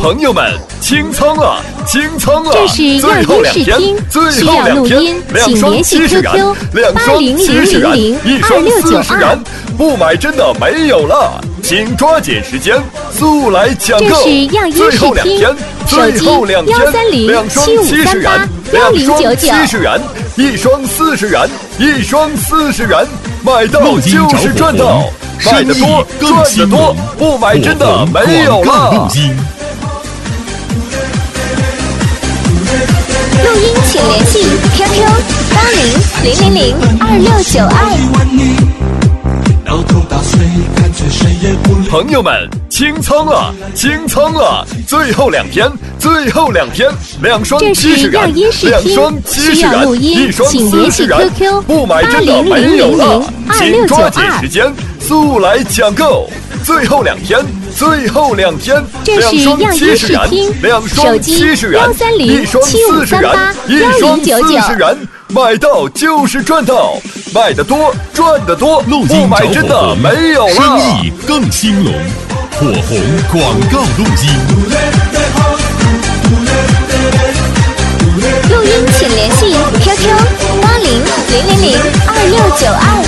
朋友们，清仓了，清仓了！ 这是最后2天，最后2天，2双70元，2双70元，1双40元，不买真的没有了，请抓紧时间，速来抢购！最后2天，最后2天，2双70元，2双70元，1双40元，1双40元，买到就是赚到，卖得多赚得多，不买真的没有了。 录音请联系 QQ8000026922。 朋友们，清仓了，清仓了！最后2天，最后2天，2双70元，2双70元，1双40元，不买真的没有了，请抓紧时间，速来抢购！最后2天，最后2天，2双70元，2双70元，1双40元，1双40元，买到就是赚到，卖得多赚得多，不买真的没有了。 生意更兴隆，火红广告录音。 录音请联系 QQ8000026922。